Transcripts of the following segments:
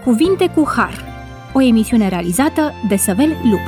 Cuvinte cu Har, o emisiune realizată de Săvel Lupu.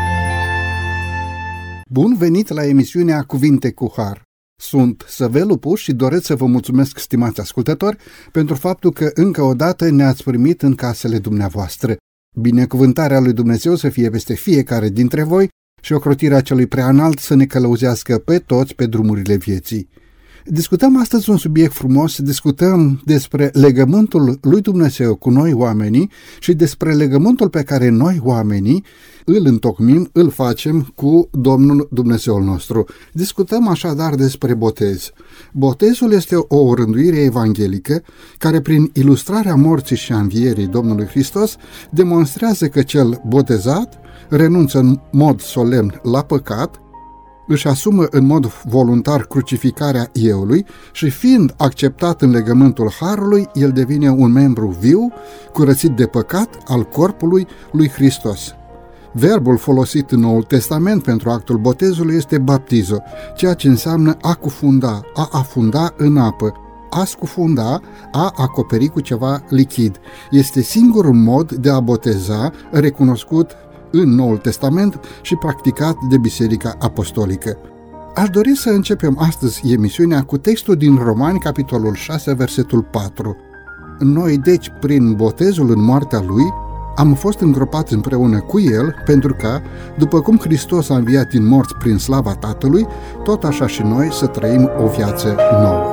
Bun venit la emisiunea Cuvinte cu Har. Sunt Săvel Lupu și doresc să vă mulțumesc, stimați ascultători, pentru faptul că încă o dată ne-ați primit în casele dumneavoastră. Binecuvântarea lui Dumnezeu să fie peste fiecare dintre voi și ocrotirea celui preanalt să ne călăuzească pe toți pe drumurile vieții. Discutăm astăzi un subiect frumos, discutăm despre legământul lui Dumnezeu cu noi oamenii și despre legământul pe care noi oamenii îl întocmim, îl facem cu Domnul Dumnezeul nostru. Discutăm așadar despre botez. Botezul este o rânduire evanghelică care prin ilustrarea morții și a învierii Domnului Hristos demonstrează că cel botezat renunță în mod solemn la păcat, își asumă în mod voluntar crucificarea euului și fiind acceptat în legământul Harului, el devine un membru viu, curățit de păcat al corpului lui Hristos. Verbul folosit în Noul Testament pentru actul botezului este baptizo, ceea ce înseamnă a cufunda, a afunda în apă. A scufunda, a acoperi cu ceva lichid. Este singurul mod de a boteza recunoscut în Noul Testament și practicat de Biserica Apostolică. Aș dori să începem astăzi emisiunea cu textul din Romani, capitolul 6, versetul 4. Noi, deci, prin botezul în moartea Lui, am fost îngropați împreună cu El, pentru că, după cum Hristos a înviat din morți prin slava Tatălui, tot așa și noi să trăim o viață nouă.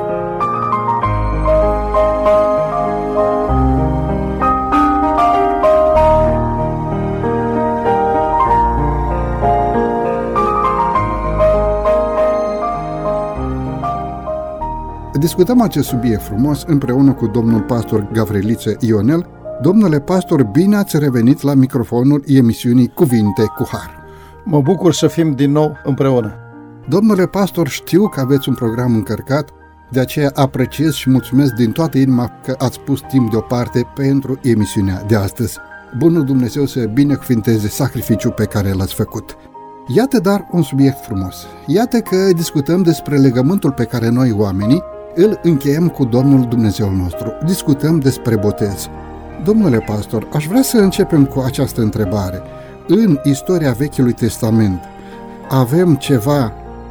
Discutăm acest subiect frumos împreună cu domnul pastor Gavriliță Ionel. Domnule pastor, bine ați revenit la microfonul emisiunii Cuvinte cu Har. Mă bucur să fim din nou împreună. Domnule pastor, știu că aveți un program încărcat, de aceea apreciez și mulțumesc din toată inima că ați pus timp deoparte pentru emisiunea de astăzi. Bunul Dumnezeu să binecuvinteze sacrificiul pe care l-ați făcut. Iată dar un subiect frumos. Iată că discutăm despre legământul pe care noi oamenii îl încheiem cu Domnul Dumnezeul nostru. Discutăm despre botez. Domnule pastor, aș vrea să începem cu această întrebare. În istoria Vechiului Testament avem ceva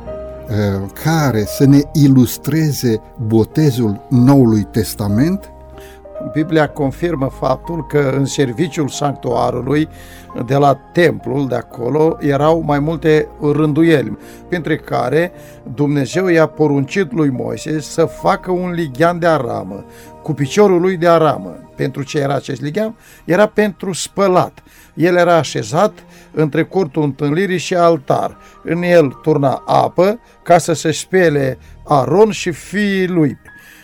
care să ne ilustreze botezul Noului Testament? Biblia confirmă faptul că în serviciul sanctuarului de la templul de acolo erau mai multe rânduieli, printre care Dumnezeu i-a poruncit lui Moise să facă un lighean de aramă, cu piciorul lui de aramă. Pentru ce era acest lighean? Era pentru spălat. El era așezat între cortul întâlnirii și altar. În el turna apă ca să se spele Aron și fiii lui.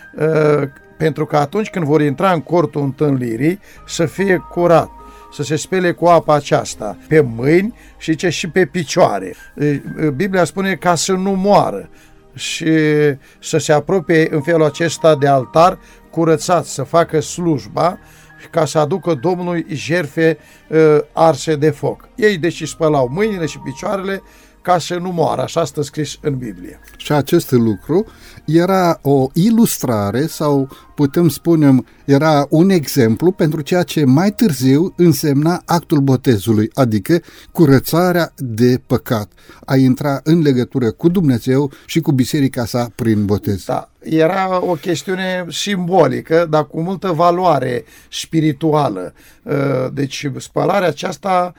Pentru că atunci când vor intra în cortul întâlnirii să fie curat, să se spele cu apa aceasta pe mâini și pe picioare. Biblia spune ca să nu moară și să se apropie în felul acesta de altar curățat, să facă slujba ca să aducă Domnului jertfe arse de foc. Ei deci spălau mâinile și picioarele ca să nu moară, așa stă scris în Biblie. Și acest lucru era o ilustrare sau putem spune era un exemplu pentru ceea ce mai târziu însemna actul botezului, adică curățarea de păcat, a intra în legătură cu Dumnezeu și cu biserica sa prin botez. Da, era o chestiune simbolică, dar cu multă valoare spirituală. Deci spălarea aceasta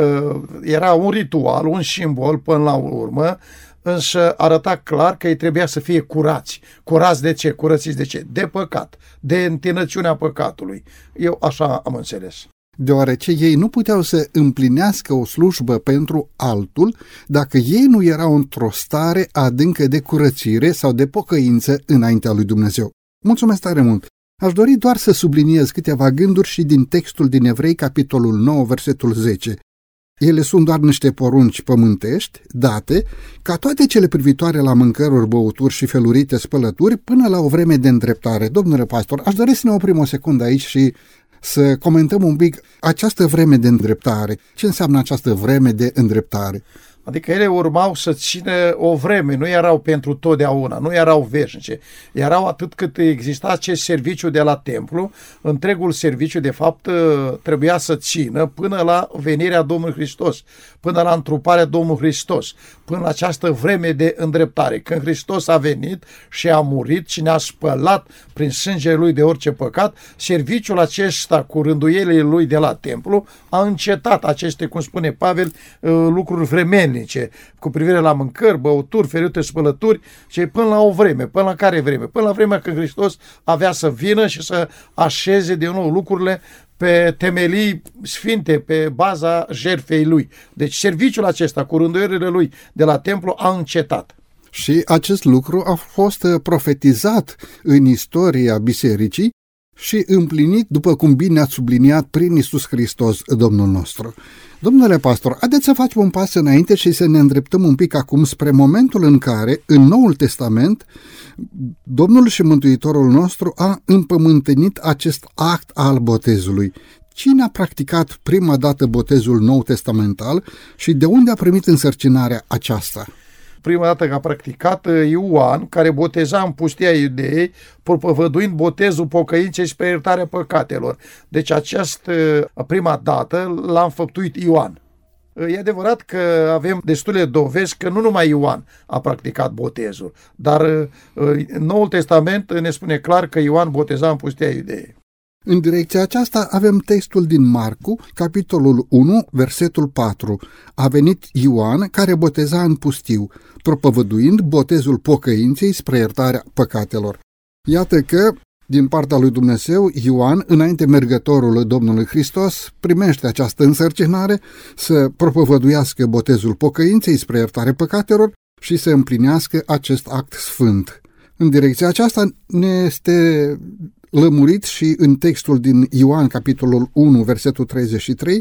era un ritual, un simbol până la urmă, însă arăta clar că ei trebuia să fie curați. Curați de ce? Curățiți de ce? De păcat, de întinăciunea păcatului. Eu așa am înțeles. Deoarece ei nu puteau să împlinească o slujbă pentru altul dacă ei nu erau într-o stare adâncă de curățire sau de pocăință înaintea lui Dumnezeu. Mulțumesc tare mult! Aș dori doar să subliniez câteva gânduri și din textul din Evrei, capitolul 9, versetul 10. Ele sunt doar niște porunci pământești, date, ca toate cele privitoare la mâncăruri, băuturi și felurite spălături, până la o vreme de îndreptare. Domnule pastor, aș dori să ne oprim o secundă aici și să comentăm un pic această vreme de îndreptare. Ce înseamnă această vreme de îndreptare? Adică ele urmau să țină o vreme, nu erau pentru totdeauna, nu erau veșnice. Erau atât cât exista acest serviciu de la templu, întregul serviciu de fapt trebuia să țină până la venirea Domnului Hristos, până la întruparea Domnului Hristos, până la această vreme de îndreptare. Când Hristos a venit și a murit și ne-a spălat prin sângele Lui de orice păcat, serviciul acesta cu rânduielile Lui de la templu a încetat aceste, cum spune Pavel, lucruri vremelnice cu privire la mâncări, băuturi, ferite, spălături, și până la o vreme. Până la care vreme? Până la vremea când Hristos avea să vină și să așeze din nou lucrurile pe temelii sfinte, pe baza jertfei Lui. Deci serviciul acesta cu rânduielile Lui de la templu a încetat. Și acest lucru a fost profetizat în istoria bisericii și împlinit, după cum bine ați subliniat, prin Iisus Hristos, Domnul nostru. Domnule pastor, haideți să facem un pas înainte și să ne îndreptăm un pic acum spre momentul în care, în Noul Testament, Domnul și Mântuitorul nostru a împământenit acest act al botezului. Cine a practicat prima dată botezul nou-testamental și de unde a primit însărcinarea aceasta? Prima dată că a practicat Ioan, care boteza în pustia Iudeei, propovăduind botezul pocăinței spre iertarea păcatelor. Deci această prima dată l-a înfăptuit Ioan. E adevărat că avem destule dovezi că nu numai Ioan a practicat botezul, dar Noul Testament ne spune clar că Ioan boteza în pustia Iudeei. În direcția aceasta avem textul din Marcu, capitolul 1, versetul 4. A venit Ioan, care boteza în pustiu, propovăduind botezul pocăinței spre iertarea păcatelor. Iată că, din partea lui Dumnezeu, Ioan, înainte mergătorul Domnului Hristos, primește această însărcinare să propovăduiască botezul pocăinței spre iertarea păcatelor și să împlinească acest act sfânt. În direcția aceasta ne este lămurit și în textul din Ioan, capitolul 1, versetul 33,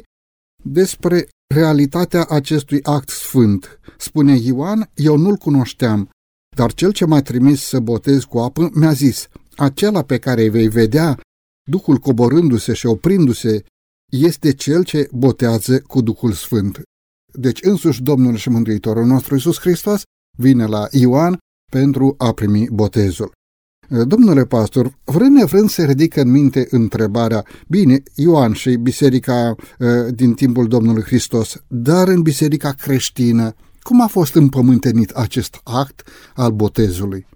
despre realitatea acestui act sfânt. Spune Ioan, eu nu-l cunoșteam, dar cel ce m-a trimis să botez cu apă mi-a zis, acela pe care îi vei vedea, Duhul coborându-se și oprindu-se, este cel ce botează cu Duhul Sfânt. Deci însuși Domnul și Mântuitorul nostru Iisus Hristos vine la Ioan pentru a primi botezul. Domnule pastor, vrând nevrând se ridică în minte întrebarea, bine, Ioan și biserica din timpul Domnului Hristos, dar în biserica creștină, cum a fost împământenit acest act al botezului?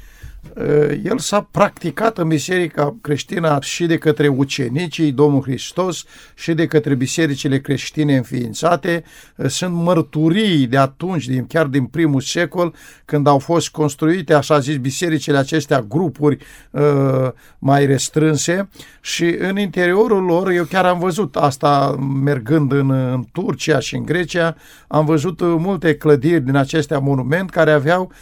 El s-a practicat în biserica creștină și de către ucenicii Domnului Hristos și de către bisericile creștine înființate. Sunt mărturii de atunci, chiar din primul secol, când au fost construite, așa zis, bisericile acestea, grupuri mai restrânse, și în interiorul lor, eu chiar am văzut asta mergând în Turcia și în Grecia, am văzut multe clădiri din acestea monument care aveau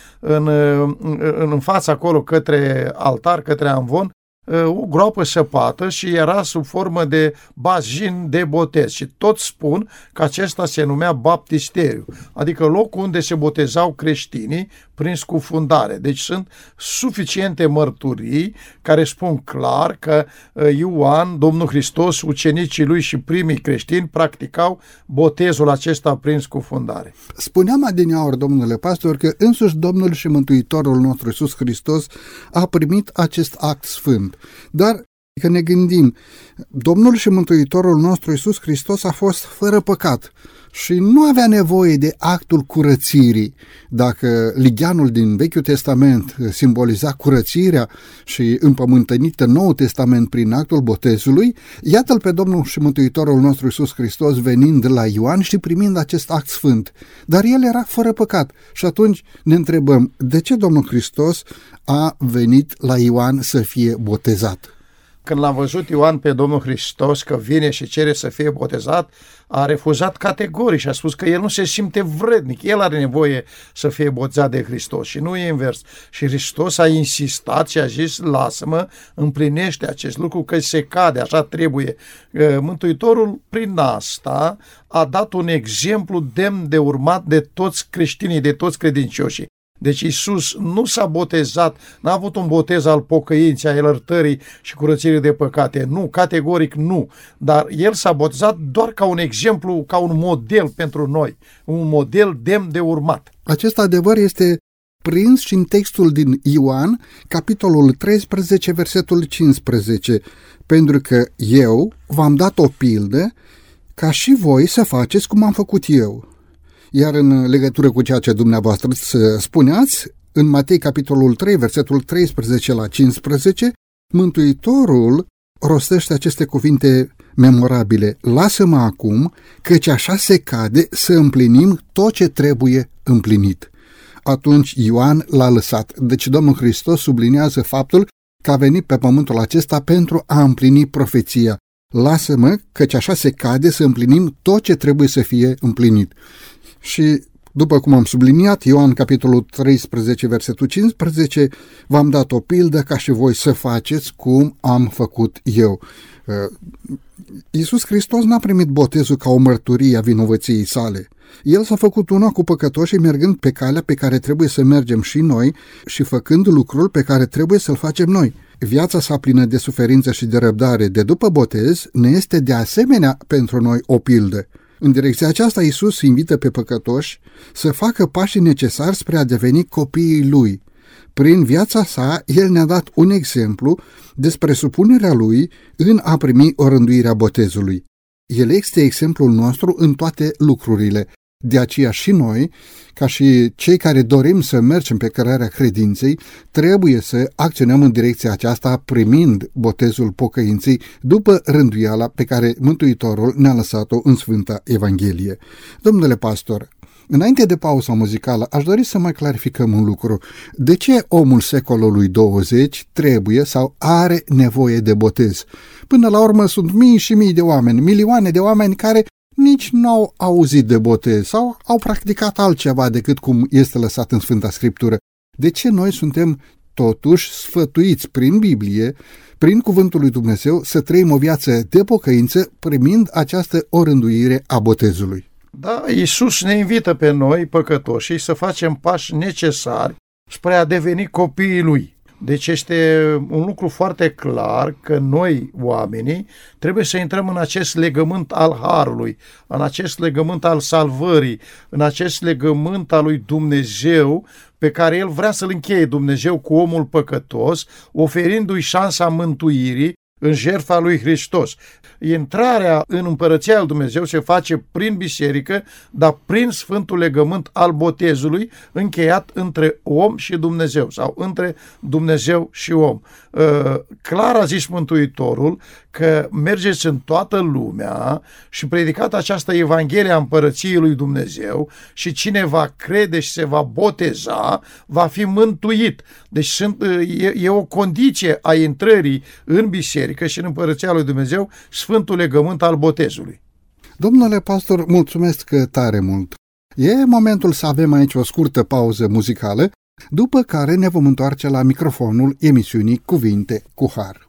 în fața acolo către altar, către amvon, o groapă săpată și era sub formă de bazin de botez. Și toți spun că acesta se numea baptisteriu, adică locul unde se botezau creștinii prin scufundare. Deci sunt suficiente mărturii care spun clar că Ioan, Domnul Hristos, ucenicii lui și primii creștini practicau botezul acesta prin scufundare. Spuneam adineaori, domnule pastor, că însuși Domnul și Mântuitorul nostru Iisus Hristos a primit acest act sfânt. Dar, că ne gândim, Domnul și Mântuitorul nostru Iisus Hristos a fost fără păcat și nu avea nevoie de actul curățirii. Dacă ligheanul din Vechiul Testament simboliza curățirea și împământenită Noul Testament prin actul botezului, iată-l pe Domnul și Mântuitorul nostru Iisus Hristos venind la Ioan și primind acest act sfânt. Dar el era fără păcat și atunci ne întrebăm, de ce Domnul Hristos a venit la Ioan să fie botezat? Când l-a văzut Ioan pe Domnul Hristos că vine și cere să fie botezat, a refuzat categoric și a spus că el nu se simte vrednic, el are nevoie să fie botezat de Hristos și nu e invers. Și Hristos a insistat și a zis, lasă-mă, împlinește acest lucru că se cade, așa trebuie. Mântuitorul prin asta a dat un exemplu demn de urmat de toți creștinii, de toți credincioșii. Deci Iisus nu s-a botezat, n-a avut un botez al pocăinței, a iertării și curățirii de păcate. Nu, categoric nu. Dar El s-a botezat doar ca un exemplu, ca un model pentru noi. Un model demn de urmat. Acest adevăr este prins și în textul din Ioan, capitolul 13, versetul 15. Pentru că eu v-am dat o pildă ca și voi să faceți cum am făcut eu. Iar în legătură cu ceea ce dumneavoastră spuneați, în Matei capitolul 3, versetul 13 la 15, Mântuitorul rostește aceste cuvinte memorabile. Lasă-mă acum, căci așa se cade să împlinim tot ce trebuie împlinit. Atunci Ioan l-a lăsat. Deci Domnul Hristos subliniază faptul că a venit pe pământul acesta pentru a împlini profeția. Lasă-mă, căci așa se cade să împlinim tot ce trebuie să fie împlinit. Și după cum am subliniat, Ioan capitolul 13, versetul 15, v-am dat o pildă ca și voi să faceți cum am făcut eu. Iisus Hristos n-a primit botezul ca o mărturie a vinovăției sale. El s-a făcut una cu păcătoșii mergând pe calea pe care trebuie să mergem și noi și făcând lucrul pe care trebuie să-l facem noi. Viața sa plină de suferință și de răbdare de după botez ne este de asemenea pentru noi o pildă. În direcția aceasta, Iisus invită pe păcătoși să facă pașii necesari spre a deveni copiii Lui. Prin viața sa, El ne-a dat un exemplu despre supunerea Lui în a primi o rânduire a botezului. El este exemplul nostru în toate lucrurile. De aceea și noi, ca și cei care dorim să mergem pe cărarea credinței, trebuie să acționăm în direcția aceasta primind botezul pocăinței după rânduiala pe care Mântuitorul ne-a lăsat-o în Sfânta Evanghelie. Domnule pastor, înainte de pauza muzicală, aș dori să mai clarificăm un lucru. De ce omul secolului 20 trebuie sau are nevoie de botez? Până la urmă sunt mii și mii de oameni, milioane de oameni care nici n-au auzit de botez sau au practicat altceva decât cum este lăsat în Sfânta Scriptură. De ce noi suntem totuși sfătuiți prin Biblie, prin Cuvântul lui Dumnezeu, să trăim o viață de pocăință primind această orânduire a botezului? Da, Iisus ne invită pe noi, păcătoșii, să facem pași necesari spre a deveni copiii Lui. Deci este un lucru foarte clar că noi, oamenii, trebuie să intrăm în acest legământ al Harului, în acest legământ al salvării, în acest legământ al lui Dumnezeu pe care El vrea să-l încheie Dumnezeu cu omul păcătos, oferindu-i șansa mântuirii în jertfa lui Hristos. Intrarea în împărăția lui Dumnezeu se face prin biserică, dar prin sfântul legământ al botezului încheiat între om și Dumnezeu sau între Dumnezeu și om. Clar a zis Mântuitorul că mergeți în toată lumea și predicați această Evanghelie a împărăției lui Dumnezeu și cine va crede și se va boteza va fi mântuit. Deci e o condiție a intrării în biserică și în împărăția lui Dumnezeu sfântul legământ al botezului. Domnule pastor, mulțumesc tare mult. E momentul să avem aici o scurtă pauză muzicală, după care ne vom întoarce la microfonul emisiunii Cuvinte cu Har.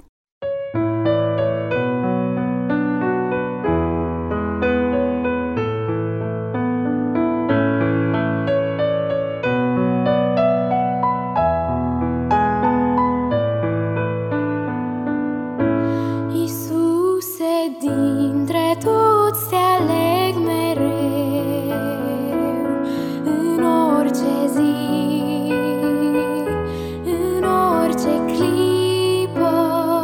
Dintre toți te aleg mereu, în orice zi, în orice clipă.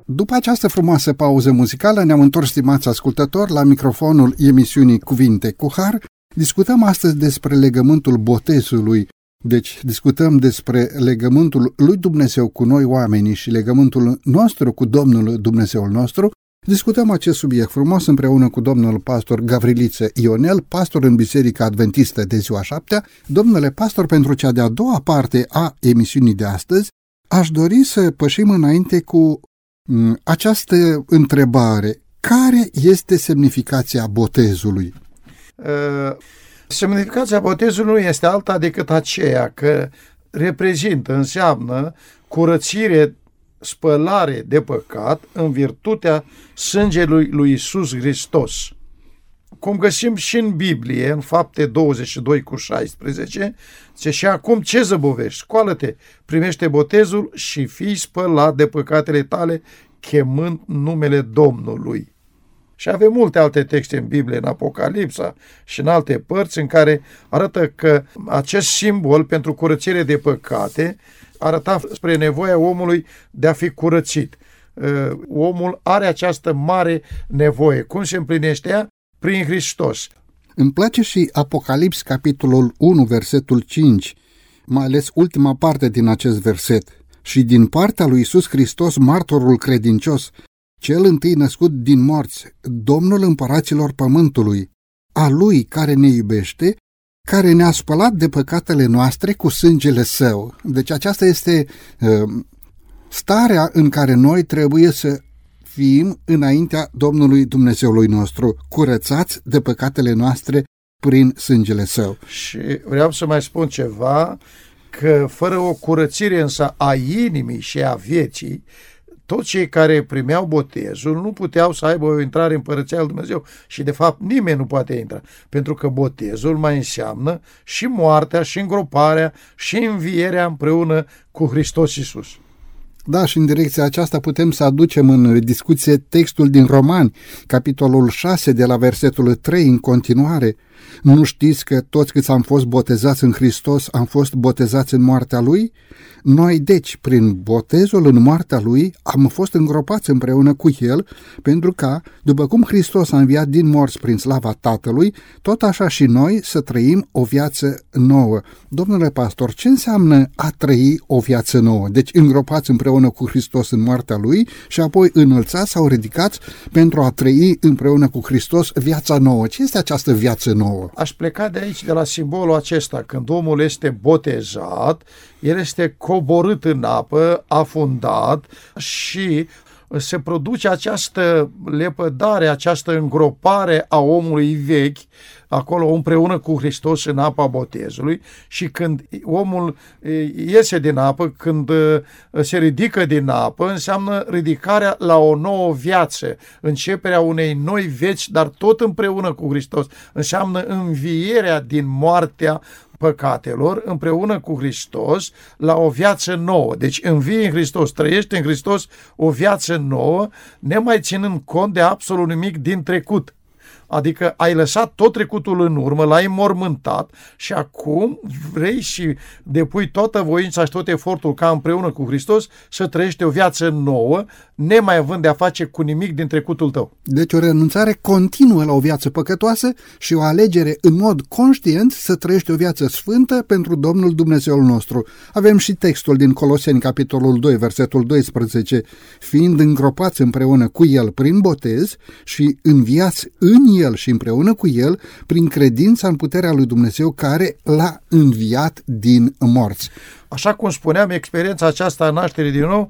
După această frumoasă pauză muzicală ne-am întors, stimați ascultători, la microfonul emisiunii Cuvinte cu Har. Discutăm astăzi despre legământul botezului. Deci discutăm despre legământul lui Dumnezeu cu noi oamenii și legământul nostru cu Domnul Dumnezeul nostru. Discutăm acest subiect frumos împreună cu domnul pastor Gavriliță Ionel, pastor în Biserica Adventistă de ziua 7. Domnule pastor, pentru cea de-a doua parte a emisiunii de astăzi, aș dori să pășim înainte cu această întrebare. Care este semnificația botezului? Semnificația botezului nu este alta decât aceea că reprezintă, înseamnă curățire, spălare de păcat în virtutea sângelui lui Iisus Hristos. Cum găsim și în Biblie, în Fapte 22:16, zice: și acum ce zăbovești? Scoală-te, primește botezul și fii spălat de păcatele tale, chemând numele Domnului. Și avem multe alte texte în Biblie, în Apocalipsa și în alte părți, în care arată că acest simbol pentru curățire de păcate arăta spre nevoia omului de a fi curățit. Omul are această mare nevoie. Cum se împlinește ea? Prin Hristos. Îmi place și Apocalips, capitolul 1, versetul 5, mai ales ultima parte din acest verset. Și din partea lui Iisus Hristos, martorul credincios, cel întâi născut din morți, Domnul împăraților pământului, a Lui care ne iubește, care ne-a spălat de păcatele noastre cu sângele Său. Deci aceasta este starea în care noi trebuie să fim înaintea Domnului Dumnezeului nostru, curățați de păcatele noastre prin sângele Său. Și vreau să mai spun ceva, că fără o curățire însă a inimii și a vieții, toți cei care primeau botezul nu puteau să aibă o intrare în Împărăția lui Dumnezeu și de fapt nimeni nu poate intra, pentru că botezul mai înseamnă și moartea, și îngroparea, și învierea împreună cu Hristos Iisus. Da, și în direcția aceasta putem să aducem în discuție textul din Romani, capitolul 6, de la versetul 3 în continuare. Nu știți că toți câți am fost botezați în Hristos am fost botezați în moartea Lui? Noi, deci, prin botezul în moartea Lui, am fost îngropați împreună cu El, pentru ca, după cum Hristos a înviat din morți prin slava Tatălui, tot așa și noi să trăim o viață nouă. Domnule pastor, ce înseamnă a trăi o viață nouă? Deci îngropați împreună cu Hristos în moartea Lui și apoi înălțați sau ridicați pentru a trăi împreună cu Hristos viața nouă. Ce este această viață nouă? Aș pleca de aici, de la simbolul acesta. Când omul este botezat, el este coborât în apă, afundat și se produce această lepădare, această îngropare a omului vechi, acolo împreună cu Hristos în apa botezului, și când omul iese din apă, când se ridică din apă, înseamnă ridicarea la o nouă viață, începerea unei noi vieți, dar tot împreună cu Hristos. Înseamnă învierea din moartea păcatelor împreună cu Hristos la o viață nouă. Deci învii în Hristos, trăiești în Hristos o viață nouă, nemai ținând cont de absolut nimic din trecut. Adică ai lăsat tot trecutul în urmă, l-ai înmormântat și acum vrei și depui toată voința și tot efortul ca împreună cu Hristos să trăiești o viață nouă, nemai având de a face cu nimic din trecutul tău. Deci o renunțare continuă la o viață păcătoasă și o alegere în mod conștient să trăiești o viață sfântă pentru Domnul Dumnezeul nostru. Avem și textul din Coloseni, capitolul 2, versetul 12, fiind îngropați împreună cu El prin botez și înviați în El și împreună cu El prin credința în puterea lui Dumnezeu care l-a înviat din morți. Așa cum spuneam, experiența aceasta a nașterii din nou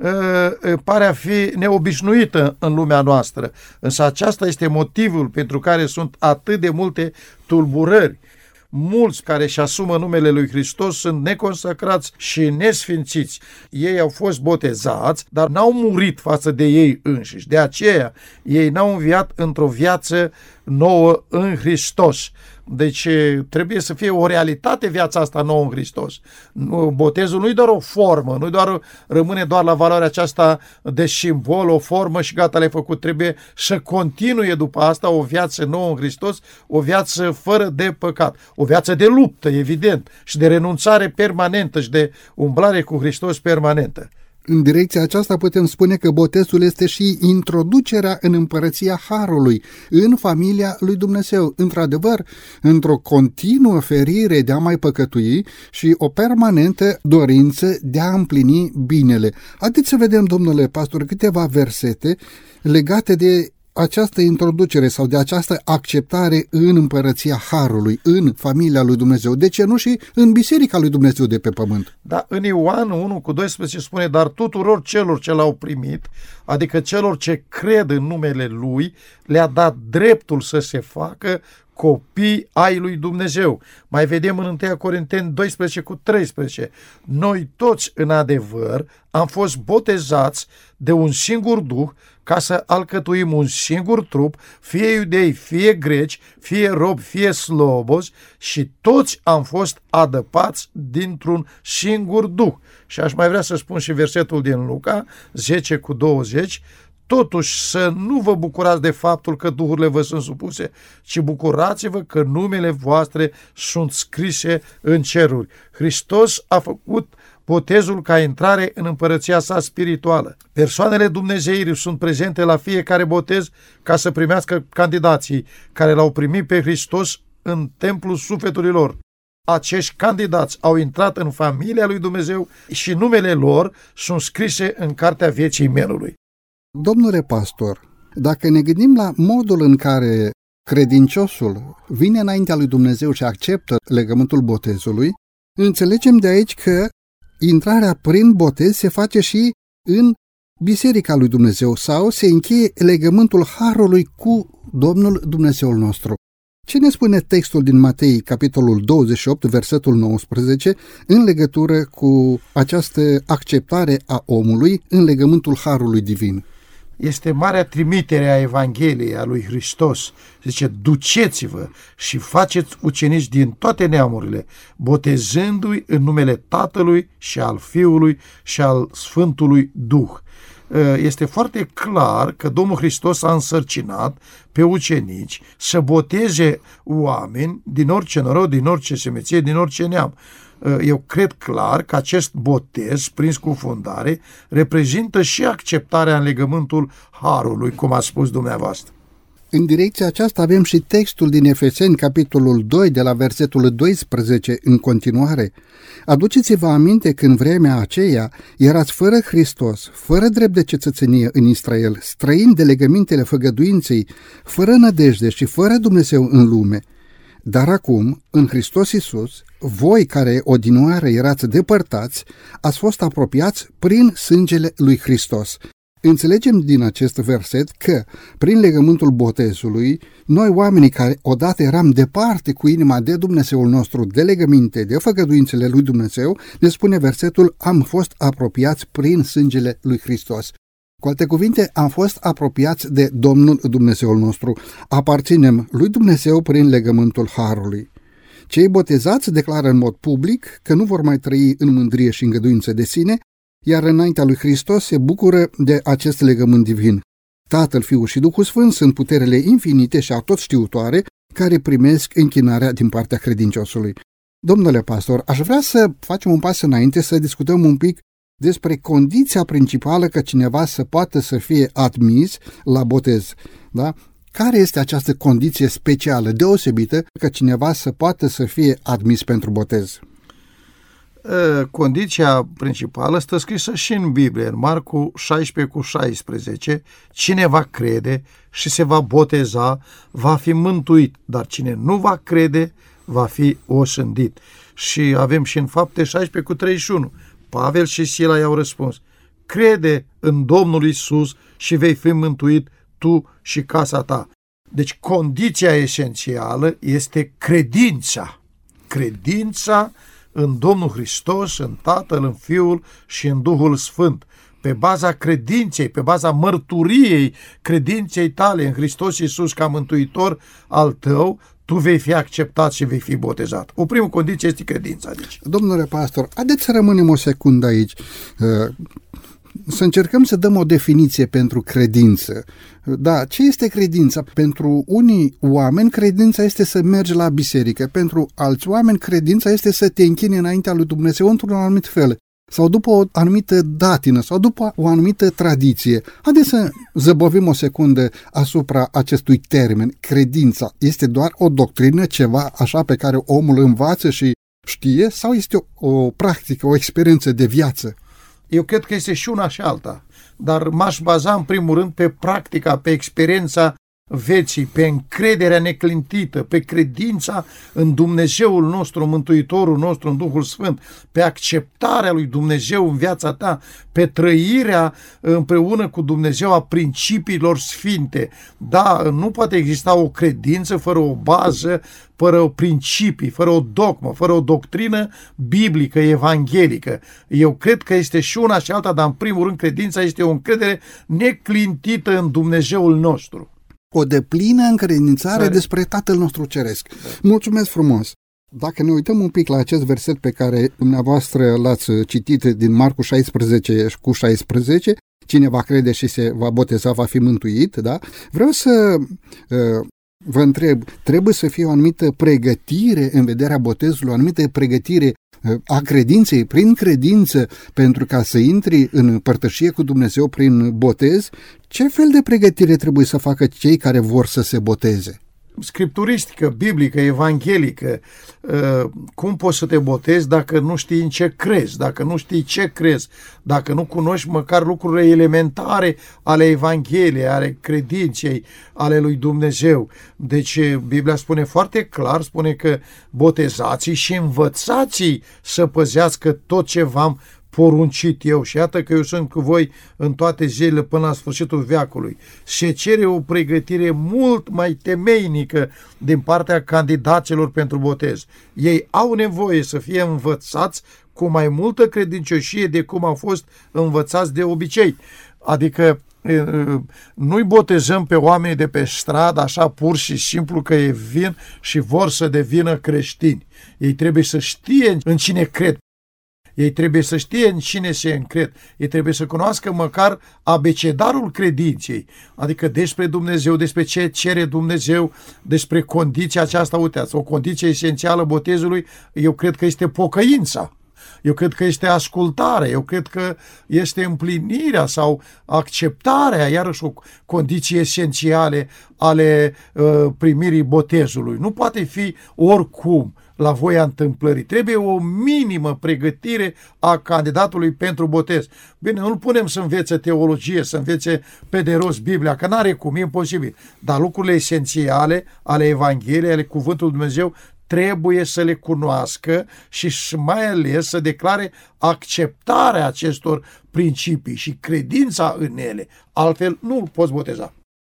pare a fi neobișnuită în lumea noastră, însă aceasta este motivul pentru care sunt atât de multe tulburări. Mulți care își asumă numele lui Hristos sunt neconsacrați și nesfințiți. Ei au fost botezați, dar n-au murit față de ei înșiși. De aceea, ei n-au înviat într-o viață nouă în Hristos. Deci trebuie să fie o realitate viața asta nouă în Hristos. Botezul nu e doar o formă, rămâne doar la valoarea aceasta de simbol, o formă și gata, l-ai făcut. Trebuie să continue după asta o viață nouă în Hristos, o viață fără de păcat, o viață de luptă, evident, și de renunțare permanentă și de umblare cu Hristos permanentă. În direcția aceasta putem spune că botezul este și introducerea în împărăția Harului, în familia lui Dumnezeu, într-adevăr, într-o continuă ferire de a mai păcătui și o permanentă dorință de a împlini binele. Haideți să vedem, domnule pastor, câteva versete legate de această introducere sau de această acceptare în împărăția Harului, în familia lui Dumnezeu. De ce nu și în biserica lui Dumnezeu de pe pământ? Da, în Ioan 1:12 spune, dar tuturor celor ce l-au primit, adică celor ce cred în numele Lui, le-a dat dreptul să se facă copii ai lui Dumnezeu. Mai vedem în 1 Corinteni 12:13. Noi toți, în adevăr, am fost botezați de un singur Duh ca să alcătuim un singur trup, fie iudei, fie greci, fie robi, fie slobozi, și toți am fost adăpați dintr-un singur Duh. Și aș mai vrea să spun și versetul din Luca 10:20. Totuși să nu vă bucurați de faptul că duhurile vă sunt supuse, ci bucurați-vă că numele voastre sunt scrise în ceruri. Hristos a făcut botezul ca intrare în împărăția sa spirituală. Persoanele dumnezeirii sunt prezente la fiecare botez ca să primească candidații care l-au primit pe Hristos în templul sufletului lor. Acești candidați au intrat în familia lui Dumnezeu și numele lor sunt scrise în cartea vieții mielului. Domnule pastor, dacă ne gândim la modul în care credinciosul vine înaintea lui Dumnezeu și acceptă legământul botezului, înțelegem de aici că intrarea prin botez se face și în biserica lui Dumnezeu sau se încheie legământul Harului cu Domnul Dumnezeul nostru. Ce ne spune textul din Matei, capitolul 28, versetul 19, în legătură cu această acceptare a omului în legământul Harului divin? Este marea trimitere a Evangheliei a lui Hristos. Zice, duceți-vă și faceți ucenici din toate neamurile, botezându-i în numele Tatălui și al Fiului și al Sfântului Duh. Este foarte clar că Domnul Hristos a însărcinat pe ucenici să boteze oameni din orice norod, din orice semeție, din orice neam. Eu cred clar că acest botez prins cu fundare reprezintă și acceptarea în legământul Harului, cum a spus dumneavoastră. În direcția aceasta avem și textul din Efeseni, capitolul 2, de la versetul 12 în continuare. Aduceți-vă aminte că în vremea aceea erați fără Hristos, fără drept de cetățenie în Israel, străini de legămintele făgăduinței, fără nădejde și fără Dumnezeu în lume. Dar acum, în Hristos Iisus, voi care odinioară erați depărtați, ați fost apropiați prin sângele lui Hristos. Înțelegem din acest verset că, prin legământul botezului, noi oamenii care odată eram departe cu inima de Dumnezeul nostru, de legăminte, de făgăduințele lui Dumnezeu, ne spune versetul, am fost apropiați prin sângele lui Hristos. Cu alte cuvinte, am fost apropiați de Domnul Dumnezeul nostru. Aparținem lui Dumnezeu prin legământul Harului. Cei botezați declară în mod public că nu vor mai trăi în mândrie și îngăduință de sine, iar înaintea lui Hristos se bucură de acest legământ divin. Tatăl, Fiul și Duhul Sfânt sunt puterele infinite și atotștiutoare care primesc închinarea din partea credinciosului. Domnule pastor, aș vrea să facem un pas înainte, să discutăm un pic despre condiția principală că cineva să poată să fie admis la botez. Da? Care este această condiție specială, deosebită, că cineva să poată să fie admis pentru botez? Condiția principală stă scrisă și în Biblie, în Marcu 16:16, cine va crede și se va boteza va fi mântuit, dar cine nu va crede va fi osândit. Și avem și în Fapte 16:31, Pavel și Sila i-au răspuns, crede în Domnul Iisus și vei fi mântuit tu și casa ta. Deci condiția esențială este credința. Credința în Domnul Hristos, în Tatăl, în Fiul și în Duhul Sfânt. Pe baza credinței, pe baza mărturiei credinței tale în Hristos Iisus ca mântuitor al tău, tu vei fi acceptat și vei fi botezat. O primă condiție este credința. Deci. Domnule pastor, haideți să rămânem o secundă aici. Să încercăm să dăm o definiție pentru credință. Da, ce este credința? Pentru unii oameni, credința este să mergi la biserică. Pentru alți oameni, credința este să te închini înaintea lui Dumnezeu într-un anumit fel. sau după o anumită datină sau după o anumită tradiție. Haideți să zăbovim o secundă asupra acestui termen. Credința este doar o doctrină, ceva așa pe care omul învață și știe, sau este o practică, o experiență de viață? Eu cred că este și una și alta, dar m-aș baza în primul rând pe practica, pe experiența vieții, pe încrederea neclintită, pe credința în Dumnezeul nostru, Mântuitorul nostru, în Duhul Sfânt, pe acceptarea lui Dumnezeu în viața ta, pe trăirea împreună cu Dumnezeu a principiilor sfinte. Da, nu poate exista o credință fără o bază, fără principii, fără o dogmă, fără o doctrină biblică, evanghelică. Eu cred că este și una și alta, dar în primul rând credința este o încredere neclintită în Dumnezeul nostru. O deplină încredințare despre Tatăl nostru Ceresc. Mulțumesc frumos! Dacă ne uităm un pic la acest verset pe care dumneavoastră l-ați citit din Marcu 16:16, cine va crede și se va boteza va fi mântuit, da? Vreau să vă întreb, trebuie să fie o anumită pregătire în vederea botezului, o anumită pregătire a credinței, prin credință, pentru ca să intri în părtășie cu Dumnezeu prin botez? Ce fel de pregătire trebuie să facă cei care vor să se boteze? Scripturistică, biblică, evanghelică. Cum poți să te botezi dacă nu știi în ce crezi, dacă nu știi ce crezi, dacă nu cunoști măcar lucrurile elementare ale Evangheliei, ale credinței, ale lui Dumnezeu? Deci Biblia spune foarte clar, spune că botezați-i și învățați-i să păzească tot ce v-am poruncit eu, și iată că eu sunt cu voi în toate zilele până la sfârșitul veacului. Se cere o pregătire mult mai temeinică din partea candidaților pentru botez. Ei au nevoie să fie învățați cu mai multă credincioșie de cum au fost învățați de obicei. Adică nu-i botezăm pe oamenii de pe stradă așa pur și simplu că ei vin și vor să devină creștini. Ei trebuie să știe în cine cred. Ei trebuie să știe în cine se încred. Ei trebuie să cunoască măcar abecedarul credinței, adică despre Dumnezeu, despre ce cere Dumnezeu, despre condiția aceasta. Uitați, o condiție esențială botezului, eu cred că este pocăința. Eu cred că este ascultarea, eu cred că este împlinirea sau acceptarea, iarăși o condiție esențiale ale primirii botezului. Nu poate fi oricum la voia întâmplării. Trebuie o minimă pregătire a candidatului pentru botez. Bine, nu-l punem să învețe teologie, să învețe pe de rost Biblia, că n-are cum, e imposibil. Dar lucrurile esențiale ale Evangheliei, ale Cuvântului Dumnezeu, trebuie să le cunoască și mai ales să declare acceptarea acestor principii și credința în ele. Altfel nu-l poți boteza.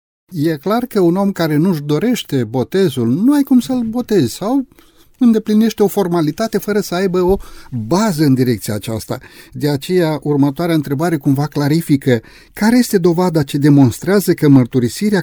E clar că un om care nu-și dorește botezul, nu ai cum să-l botezi sau îndeplinește o formalitate fără să aibă o bază în direcția aceasta. De aceea, următoarea întrebare cumva clarifică care este dovada ce demonstrează că mărturisirea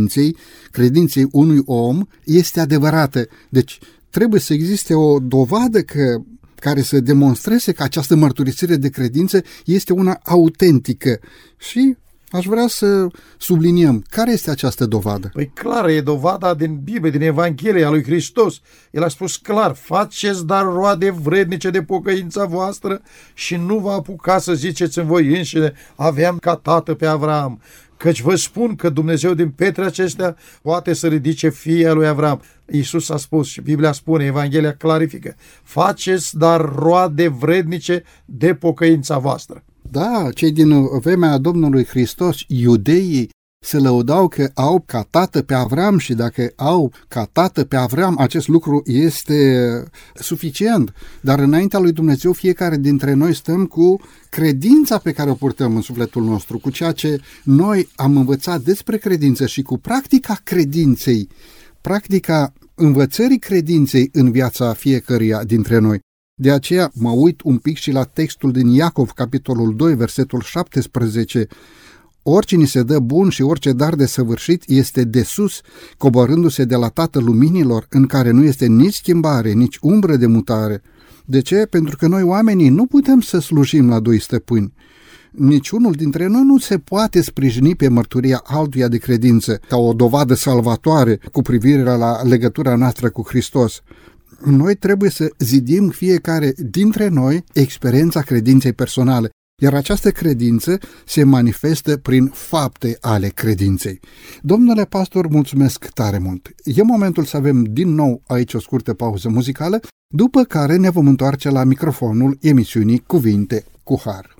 credinței unui om este adevărată. Deci, trebuie să existe o dovadă care să demonstreze că această mărturisire de credință este una autentică. Și aș vrea să subliniem care este această dovadă. Păi clar, e dovada din Biblie, din Evanghelia lui Hristos. El a spus clar, faceți dar roade vrednice de pocăința voastră și nu vă apucați să ziceți în voi înșine, aveam ca tată pe Avram. Căci vă spun că Dumnezeu din pietre acestea poate să ridice fiii lui Avram. Iisus a spus și Biblia spune, Evanghelia clarifică, faceți dar roade vrednice de pocăința voastră. Da, cei din vremea Domnului Hristos, iudeii, se lăudau că au ca tată pe Avram și dacă au ca tată pe Avram, acest lucru este suficient. Dar înaintea lui Dumnezeu, fiecare dintre noi stăm cu credința pe care o purtăm în sufletul nostru, cu ceea ce noi am învățat despre credință și cu practica credinței, practica învățării credinței în viața fiecăruia dintre noi. De aceea mă uit un pic și la textul din Iacov, capitolul 2, versetul 17. Oricine se dă bun și orice dar de săvârșit este de sus, coborându-se de la Tatăl luminilor, în care nu este nici schimbare, nici umbră de mutare. De ce? Pentru că noi oamenii nu putem să slujim la doi stăpâni. Niciunul dintre noi nu se poate sprijini pe mărturia altuia de credință ca o dovadă salvatoare cu privire la legătura noastră cu Hristos. Noi trebuie să zidim fiecare dintre noi experiența credinței personale, iar această credință se manifestă prin fapte ale credinței. Domnule pastor, mulțumesc tare mult! E momentul să avem din nou aici o scurtă pauză muzicală, după care ne vom întoarce la microfonul emisiunii Cuvinte cu Har.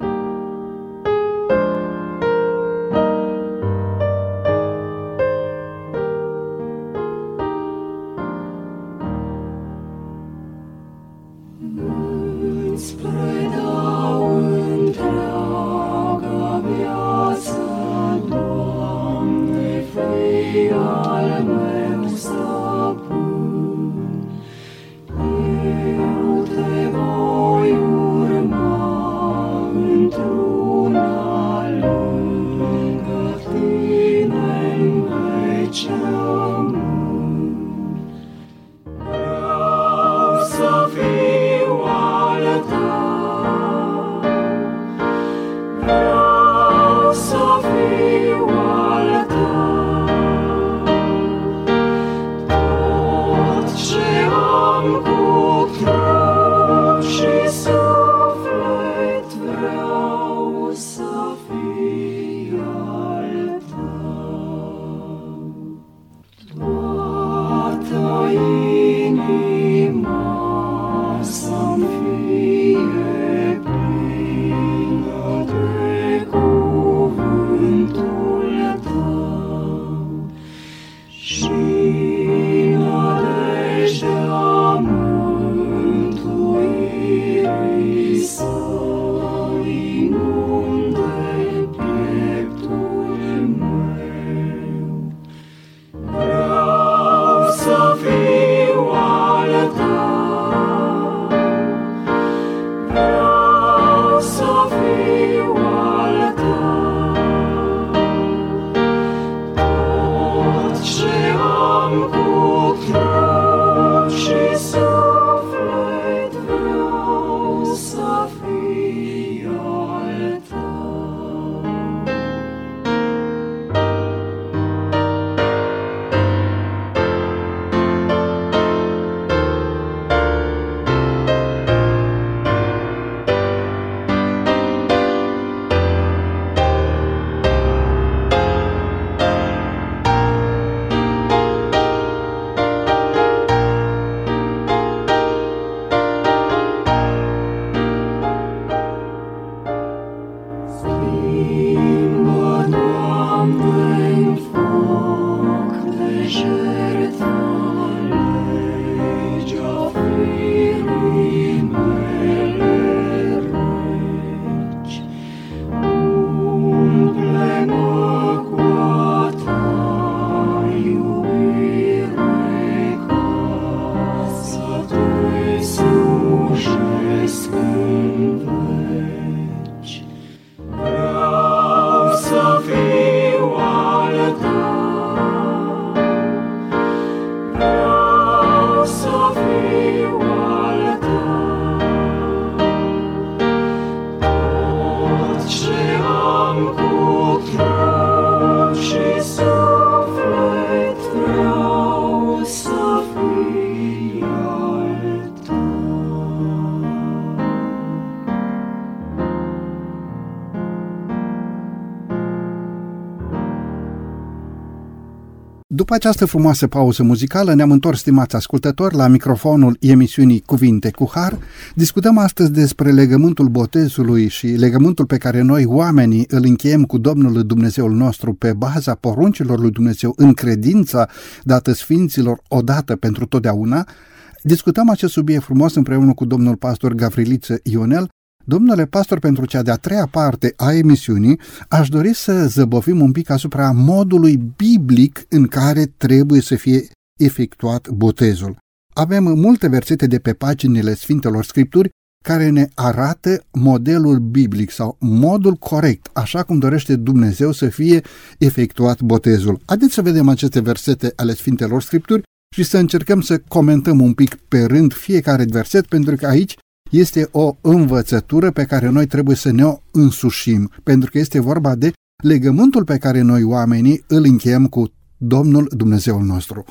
După această frumoasă pauză muzicală ne-am întors, stimați ascultători, la microfonul emisiunii Cuvinte cu Har. Discutăm astăzi despre legământul botezului și legământul pe care noi, oamenii, îl încheiem cu Domnul Dumnezeul nostru pe baza poruncilor lui Dumnezeu în credința dată Sfinților odată pentru totdeauna. Discutăm acest subiect frumos împreună cu domnul pastor Gavriliță Ionel. Domnule pastor, pentru cea de-a treia parte a emisiunii, aș dori să zăbovim un pic asupra modului biblic în care trebuie să fie efectuat botezul. Avem multe versete de pe paginile Sfintelor Scripturi care ne arată modelul biblic sau modul corect, așa cum dorește Dumnezeu să fie efectuat botezul. Haideți să vedem aceste versete ale Sfintelor Scripturi și să încercăm să comentăm un pic pe rând fiecare verset, pentru că aici este o învățătură pe care noi trebuie să ne o însușim, pentru că este vorba de legământul pe care noi oamenii îl încheiem cu Domnul Dumnezeul nostru.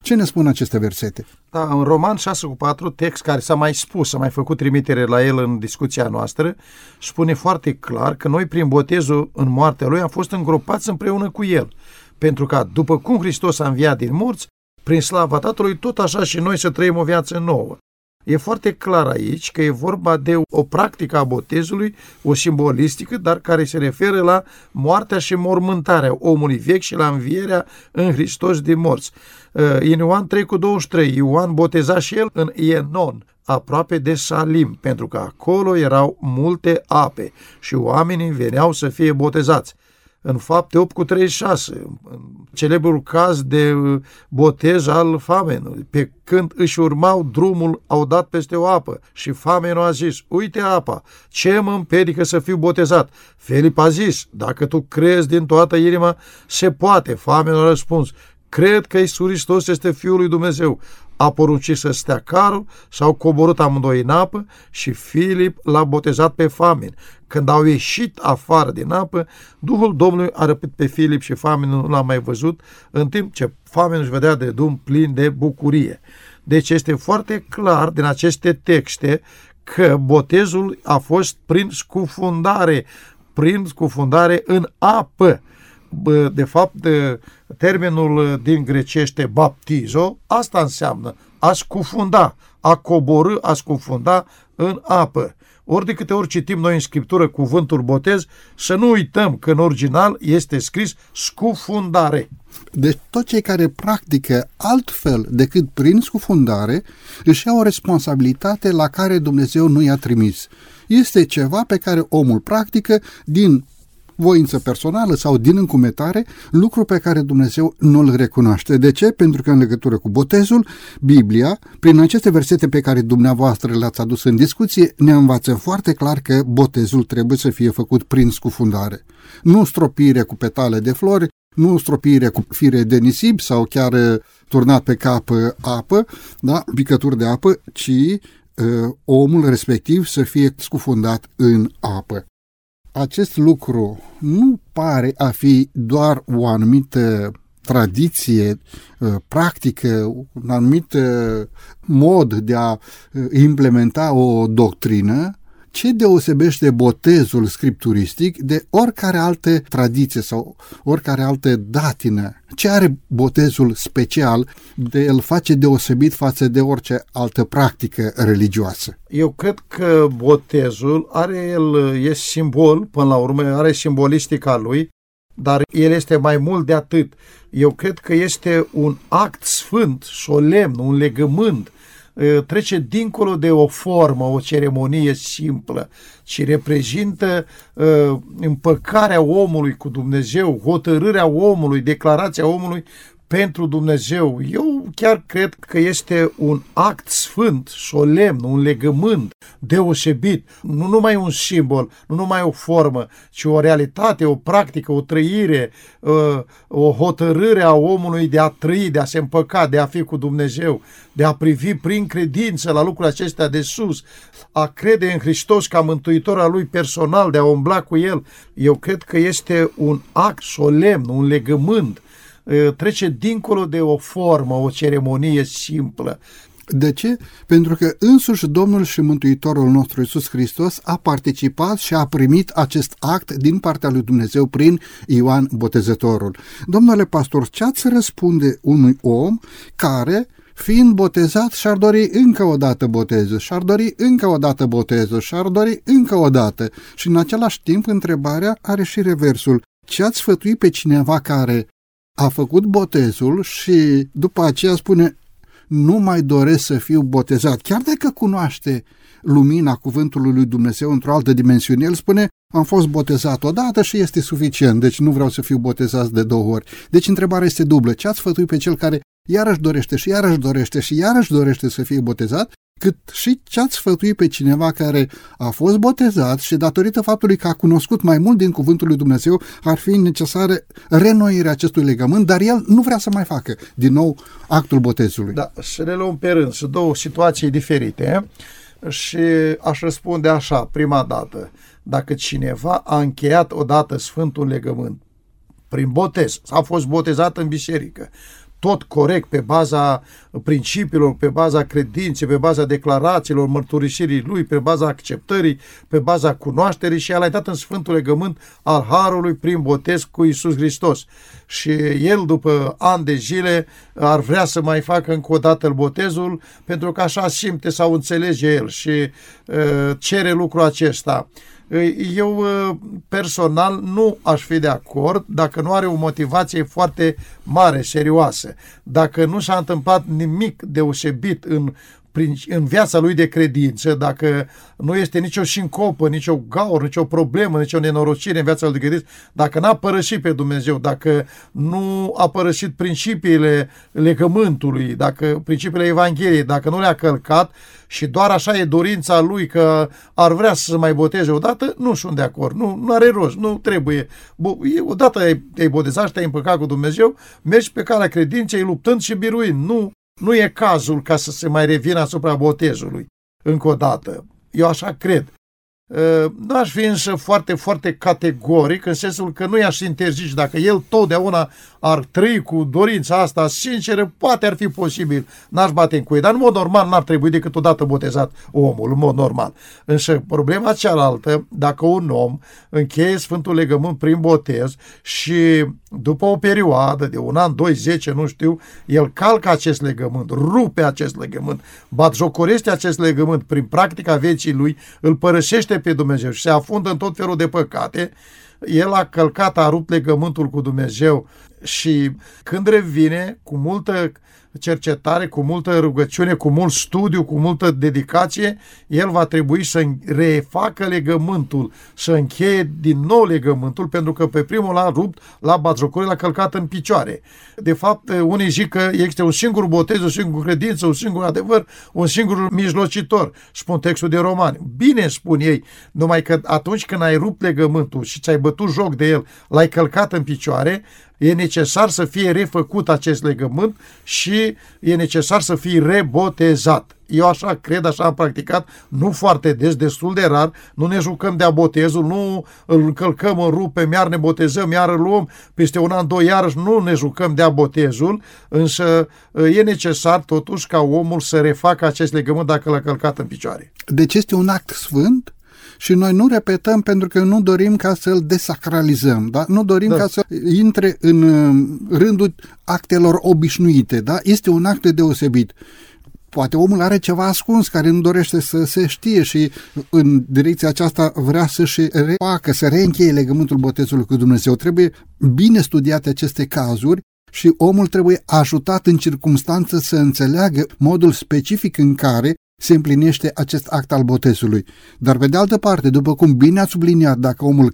Ce ne spun aceste versete? Da, în Roman 6:4, text care s-a mai spus, s-a mai făcut trimitere la el în discuția noastră, spune foarte clar că noi prin botezul în moartea lui am fost îngropați împreună cu el, pentru că după cum Hristos a înviat din morți, prin slava Tatălui, tot așa și noi să trăim o viață nouă. E foarte clar aici că e vorba de o practică a botezului, o simbolistică, dar care se referă la moartea și mormântarea omului vechi și la învierea în Hristos din morți. În Ioan 3:23, Ioan boteza și el în Ienon, aproape de Salim, pentru că acolo erau multe ape și oamenii veneau să fie botezați. În Fapte 8:36, celebrul caz de botez al Famenului, pe când își urmau drumul, au dat peste o apă și Famenul a zis, uite apa, ce mă împiedică să fiu botezat? Filip a zis, dacă tu crezi din toată inima, se poate. Famenul a răspuns, cred că Iisus Hristos este Fiul lui Dumnezeu. A poruncit să stea carul, s-au coborât amândoi în apă și Filip l-a botezat pe Famen. Când au ieșit afară din apă, Duhul Domnului a răpit pe Filip și Famenul nu l-a mai văzut, în timp ce Famenul își vedea de drum plin de bucurie. Deci este foarte clar din aceste texte că botezul a fost prin scufundare în apă. De fapt, termenul din grecește baptizo, asta înseamnă a scufunda, a coborî, a scufunda în apă. Ori de câte ori citim noi în Scriptură cuvântul botez, să nu uităm că în original este scris scufundare. Deci toți cei care practică altfel decât prin scufundare își iau o responsabilitate la care Dumnezeu nu i-a trimis. Este ceva pe care omul practică din voință personală sau din încumetare, lucru pe care Dumnezeu nu îl recunoaște. De ce? Pentru că în legătură cu botezul, Biblia, prin aceste versete pe care dumneavoastră le-ați adus în discuție, ne învață foarte clar că botezul trebuie să fie făcut prin scufundare. Nu stropire cu petale de flori, nu stropire cu fire de nisip sau chiar turnat pe cap apă, da? Picături de apă, ci omul respectiv să fie scufundat în apă. Acest lucru nu pare a fi doar o anumită tradiție, practică, un anumit mod de a implementa o doctrină. Ce deosebește botezul scripturistic de oricare altă tradiție sau oricare altă datină? Ce are botezul special de el face deosebit față de orice altă practică religioasă? Eu cred că botezul e simbol, până la urmă, are simbolistica lui, dar el este mai mult de atât. Eu cred că este un act sfânt, solemn, un legământ, trece dincolo de o formă, o ceremonie simplă, ci reprezintă împăcarea omului cu Dumnezeu, hotărârea omului, declarația omului pentru Dumnezeu. Eu chiar cred că este un act sfânt, solemn, un legământ deosebit, nu numai un simbol, nu numai o formă, ci o realitate, o practică, o trăire, o hotărâre a omului de a trăi, de a se împăca, de a fi cu Dumnezeu, de a privi prin credință la lucrurile acestea de sus, a crede în Hristos ca mântuitor al lui personal, de a umbla cu El. Eu cred că este un act solemn, un legământ, trece dincolo de o formă, o ceremonie simplă. De ce? Pentru că însuși Domnul și Mântuitorul nostru Iisus Hristos a participat și a primit acest act din partea lui Dumnezeu prin Ioan Botezătorul. Domnule pastor, ce ați răspunde unui om care, fiind botezat, și-ar dori încă o dată botezul, și-ar dori încă o dată botezul, și-ar dori încă o dată? Și în același timp întrebarea are și reversul. Ce ați sfătui pe cineva care a făcut botezul și după aceea spune nu mai doresc să fiu botezat, chiar dacă cunoaște lumina cuvântului lui Dumnezeu într-o altă dimensiune? El spune, am fost botezat odată și este suficient, deci nu vreau să fiu botezat de 2 ori. Deci întrebarea este dublă. Ce ați sfătui pe cel care iarăși dorește și iarăși dorește și iarăși dorește să fie botezat, cât și ce ați sfătui pe cineva care a fost botezat și datorită faptului că a cunoscut mai mult din cuvântul lui Dumnezeu, ar fi necesară renoirea acestui legământ, dar el nu vrea să mai facă din nou actul botezului. Da, să le luăm pe rând, sunt 2 situații diferite și aș răspunde așa, prima dată, dacă cineva a încheiat odată sfântul legământ prin botez, a fost botezat în biserică, tot corect, pe baza principiilor, pe baza credinței, pe baza declarațiilor, mărturisirii lui, pe baza acceptării, pe baza cunoașterii, și el a intrat în Sfântul Legământ al Harului prin botez cu Iisus Hristos. Și el, după ani de zile, ar vrea să mai facă încă o dată botezul, pentru că așa simte sau înțelege el și cere lucrul acesta. Eu personal nu aș fi de acord dacă nu are o motivație foarte mare, serioasă. Dacă nu s-a întâmplat nimic deosebit în viața lui de credință, dacă nu este nicio sincopă, nicio gaură, nicio problemă, nicio nenorocire în viața lui de credință, dacă n-a părăsit pe Dumnezeu, dacă nu a părăsit principiile legământului, dacă principiile Evangheliei, dacă nu le-a călcat și doar așa e dorința lui că ar vrea să se mai boteze odată, nu sunt de acord, nu are rost, nu trebuie. Odată te-ai botezat și te-ai împăcat cu Dumnezeu, mergi pe calea credinței luptând și biruind. Nu e cazul ca să se mai revină asupra botezului încă o dată. Eu așa cred. Nu aș fi însă foarte, foarte categoric, în sensul că nu i-aș interzice. Dacă el totdeauna ar trăi cu dorința asta sinceră, poate ar fi posibil, n-aș bate în cuie, dar în mod normal n-ar trebui decât odată botezat omul, în mod normal. Însă problema cealaltă, dacă un om încheie Sfântul Legământ prin botez și după o perioadă de 1 an, 2, 10, nu știu, el calcă acest legământ, rupe acest legământ, batjocorește acest legământ prin practica vieții lui, îl părăsește pe Dumnezeu și se afundă în tot felul de păcate, el a călcat, a rupt legământul cu Dumnezeu și când revine cu multă cercetare, cu multă rugăciune, cu mult studiu, cu multă dedicație, el va trebui să refacă legământul, să încheie din nou legământul, pentru că pe primul l-a rupt, l-a batjocorit, l-a călcat în picioare. De fapt, unii zic că există un singur botez, o singură credință, un singur adevăr, un singur mijlocitor, spun textul de Romani. Bine spun ei, numai că atunci când ai rupt legământul și ți-ai bătut joc de el, l-ai călcat în picioare, e necesar să fie refăcut acest legământ și e necesar să fie rebotezat. Eu așa cred, așa am practicat, nu foarte des, destul de rar, nu ne jucăm de-a botezul, nu îl încălcăm, îl rupem, iar ne botezăm, iar îl luăm, peste 1 an, 2, iarăși nu ne jucăm de-a botezul, însă e necesar totuși ca omul să refacă acest legământ dacă l-a călcat în picioare. Deci este un act sfânt și noi nu repetăm pentru că nu dorim ca să-l desacralizăm, da? Nu dorim ca să intre în rândul actelor obișnuite, da? Este un act deosebit. Poate omul are ceva ascuns care nu dorește să se știe și în direcția aceasta vrea să-și refacă, să reîncheie legământul botezului cu Dumnezeu. Trebuie bine studiate aceste cazuri și omul trebuie ajutat în circumstanță să înțeleagă modul specific în care se împlinește acest act al botezului. Dar pe de altă parte, după cum bine ați subliniat, dacă omul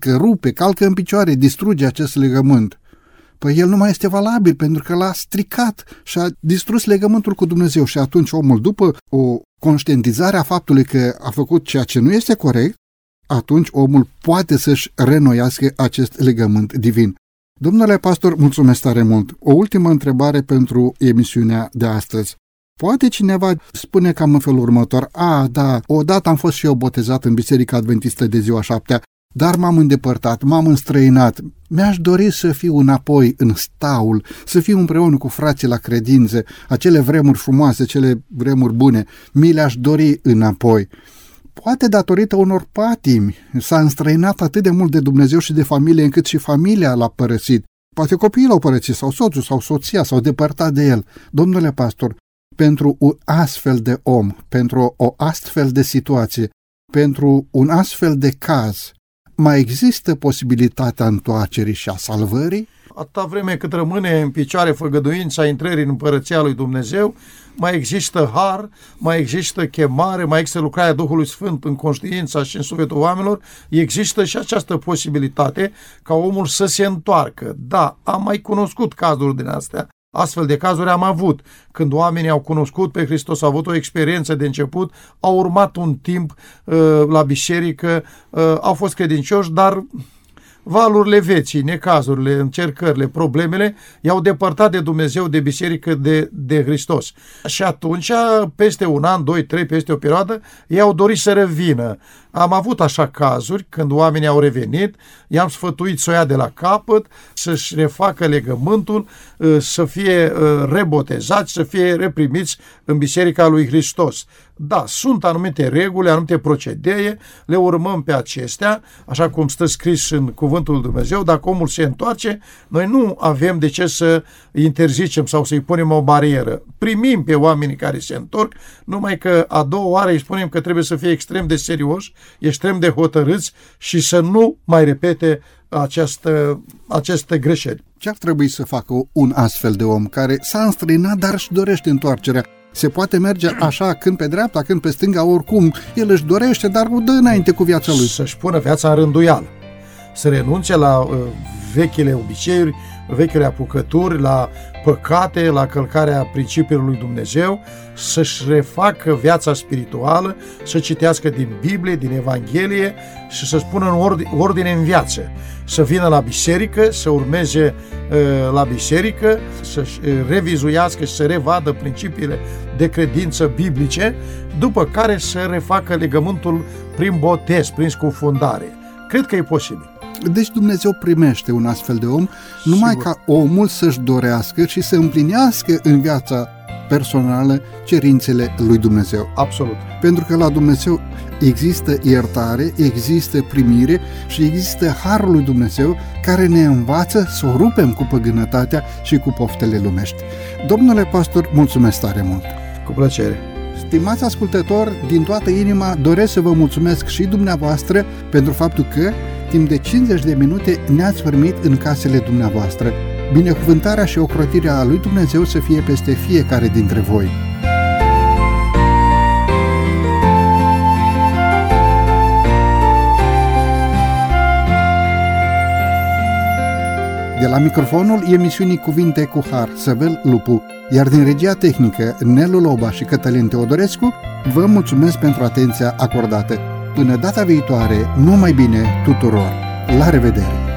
calcă în picioare, distruge acest legământ, păi el nu mai este valabil pentru că l-a stricat și a distrus legământul cu Dumnezeu și atunci omul, după o conștientizare a faptului că a făcut ceea ce nu este corect, atunci omul poate să-și reînnoiască acest legământ divin. Domnule pastor, mulțumesc tare mult. O ultimă întrebare pentru emisiunea de astăzi. Poate cineva spune cam în felul următor: da, odată am fost și eu botezat în Biserica Adventistă de ziua 7-a, dar m-am îndepărtat, m-am înstrăinat. Mi-aș dori să fiu înapoi în staul, să fiu împreună cu frații la credință, acele vremuri frumoase, acele vremuri bune, mi le-aș dori înapoi. Poate datorită unor patimi s-a înstrăinat atât de mult de Dumnezeu și de familie încât și familia l-a părăsit. Poate copiii l-au părăsit sau soțul sau soția s-au depărtat de el. Domnule pastor, pentru un astfel de om, pentru o astfel de situație, pentru un astfel de caz, mai există posibilitatea întoarcerii și a salvării? Atâta vreme cât rămâne în picioare făgăduința intrării în Împărăția lui Dumnezeu, mai există har, mai există chemare, mai există lucrarea Duhului Sfânt în conștiința și în sufletul oamenilor, există și această posibilitate ca omul să se întoarcă. Da, am mai cunoscut cazuri din astea. Astfel de cazuri am avut. Când oamenii au cunoscut pe Hristos, au avut o experiență de început, au urmat un timp la biserică, au fost credincioși, dar valurile vieții, necazurile, încercările, problemele i-au depărtat de Dumnezeu, de biserică, de Hristos. Și atunci, peste un an, 2, 3, peste o perioadă, ei au dorit să revină. Am avut așa cazuri când oamenii au revenit, i-am sfătuit să o ia de la capăt, să-și refacă legământul, să fie rebotezați, să fie reprimiți în Biserica lui Hristos. Da, sunt anumite reguli, anumite procedee, le urmăm pe acestea, așa cum stă scris în Cuvântul lui Dumnezeu. Dacă omul se întoarce, noi nu avem de ce să interzicem sau să-i punem o barieră. Primim pe oamenii care se întorc, numai că a doua oară îi spunem că trebuie să fie extrem de serioși, extrem de hotărâți și să nu mai repete aceste greșeli. Ce ar trebui să facă un astfel de om care s-a înstrăinat, dar își dorește întoarcerea? Se poate merge așa, când pe dreapta, când pe stânga, oricum el își dorește, dar o dă înainte cu viața lui. Să-și pună viața în rânduială, să renunțe la vechile obiceiuri, vechile apucături, la păcate, la călcarea principiilor lui Dumnezeu, să-și refacă viața spirituală, să citească din Biblie, din Evanghelie și să-și pună în ordine în viață. Să vină la biserică, să urmeze la biserică, să-și revizuiască și să revadă principiile de credință biblice, după care să refacă legământul prin botez, prin scufundare. Cred că e posibil. Deci Dumnezeu primește un astfel de om numai Sigur. ca omul să-și dorească și să împlinească în viața personală cerințele lui Dumnezeu. Absolut. Pentru că la Dumnezeu există iertare, există primire și există harul lui Dumnezeu care ne învață să o rupem cu păgânătatea și cu poftele lumești. Domnule pastor, mulțumesc tare mult! Cu plăcere! Stimați ascultători, din toată inima doresc să vă mulțumesc și dumneavoastră pentru faptul că timp de 50 de minute ne-ați primit în casele dumneavoastră. Binecuvântarea și ocrotirea lui Dumnezeu să fie peste fiecare dintre voi. De la microfonul emisiunii Cuvinte cu Har, Săvel Lupu, iar din regia tehnică Nelu Loba și Cătălin Teodorescu, vă mulțumesc pentru atenția acordată. Până data viitoare, numai bine tuturor! La revedere!